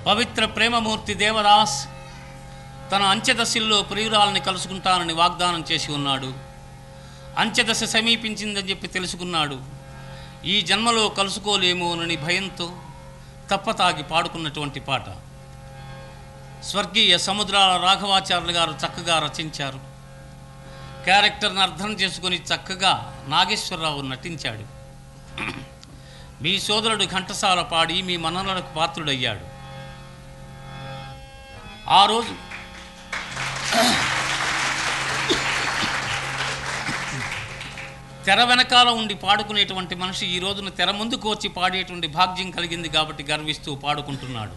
పవిత్ర ప్రేమమూర్తి దేవదాస్ తన అంచెదశల్లో ప్రియురాలని కలుసుకుంటానని వాగ్దానం చేసి ఉన్నాడు. అంచెదశ సమీపించిందని చెప్పి తెలుసుకున్నాడు. ఈ జన్మలో కలుసుకోలేమోనని భయంతో తప్పతాగి పాడుకున్నటువంటి పాట స్వర్గీయ సముద్రాల రాఘవాచార్యులు గారు చక్కగా రచించారు. క్యారెక్టర్ని అర్థం చేసుకుని చక్కగా నాగేశ్వరరావు నటించాడు. మీ సోదరుడు ఘంటసాల పాడి మీ మన్ననలకు పాత్రుడయ్యాడు. ఆ రోజు తెర వెనకాల ఉండి పాడుకునేటువంటి మనిషి ఈ రోజున తెర ముందుకు వచ్చి పాడేటువంటి భాగ్యం కలిగింది కాబట్టి గర్విస్తూ పాడుకుంటున్నాడు.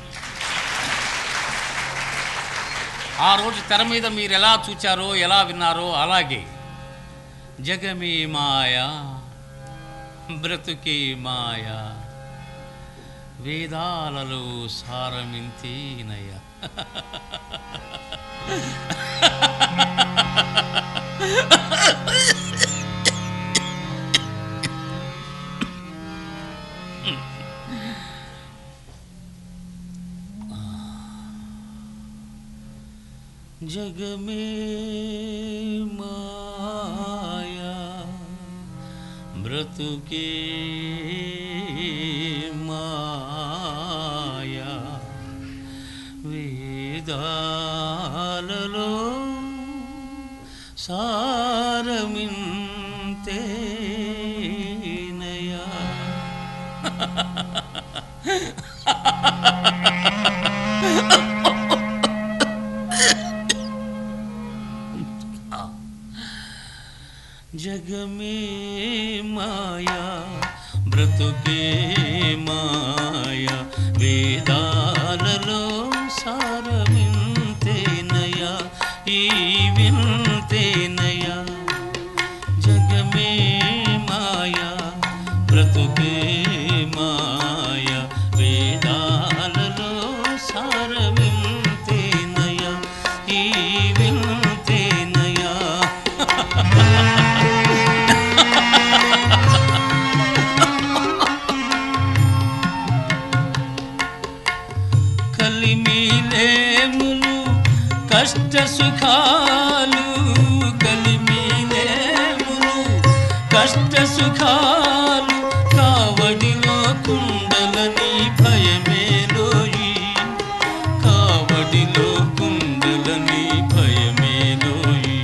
ఆ రోజు తెర మీద మీరు ఎలా చూచారో ఎలా విన్నారో అలాగే జగమే మాయా బ్రతుకే మాయా వేదాలలో సారమింతేనయ. జగమే మాయా బ్రతుకే మాయా వేదాలలో సారమింతేనయా. జగమే మాయా బ్రతుకే మాయా వేదాలలో సారమింతేనయా ఈ వింతేనయా. జగమే మాయా బ్రతుకే మాయా వేదాలలో సారమింతేనయా ఈ వింతేనయా. కలిమిలేములు కష్ట సుఖాలు కలిమిలేములు కష్ట సుఖాలు కావడిలో కుండలని భయమేలోయి కావడిలో కుండలని భయమేలోయి.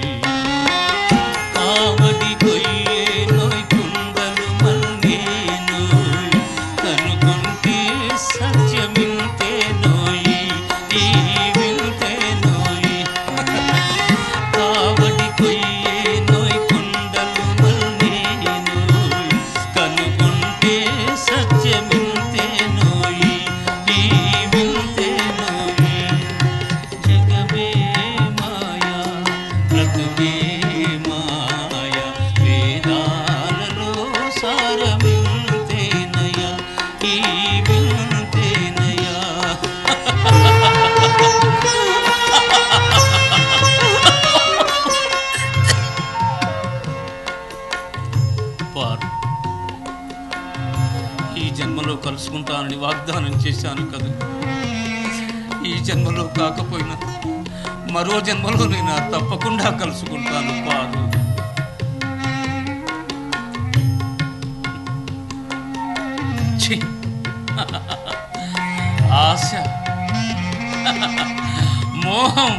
కావడి కొయ్యే నోయ్ కుండలు మల్లేనోయ్ కనుకుంటే సత్యమింతే నోయి ఈ వింతే నోయి. కావడి కొయ్యే నోయ్ కుండలు మల్లేనోయ్ కనుకుంటే సత్యమింతే నోయి ఈ వింతే నోయి. జగమే మాయా బ్రతుకే మాయా వేదాలలో సారమింతేనయా ఈ వింతేనయా. పారు ఈ జన్మలో కలుసుకుంటానని వాగ్దానం చేశాను కదా. ఈ జన్మలో కాకపోయినా మరో జన్మలో నేను తప్పకుండా కలుసుకుంటాను పారు. ఛీ! ఆశ మోహం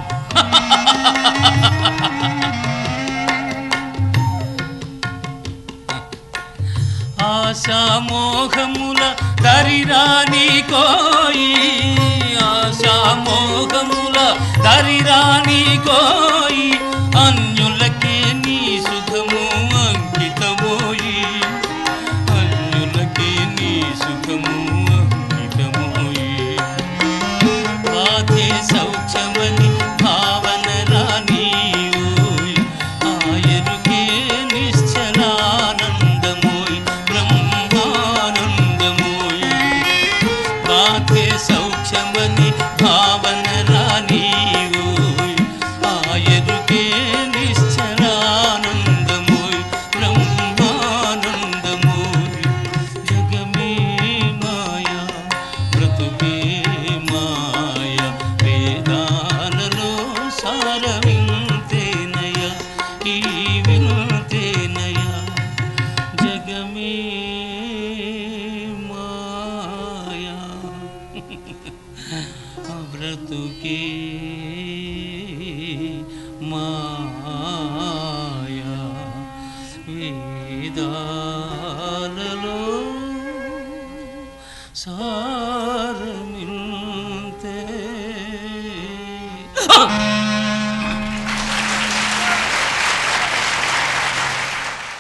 ఆశా మోహముల దరిరాని కోయి ఆశా మోహముల దరిరాని కోయి అన్యులకే నీ సుఖము అంకితమోయి అన్యులకే నీ సుఖము అంకితమోయి. బాధే సౌఖ్యమని భావన రాని ఆయరుకే నిశ్చలానందమోయ్ బ్రహ్మానందమోయ్. బాధే సౌఖ్యమని భావన రాని ఆయరుకే నిశ్చలానందమోయ్ బ్రహ్మానందమోయ్. జగమే మాయా బ్రతుకే మాయా భారమింతే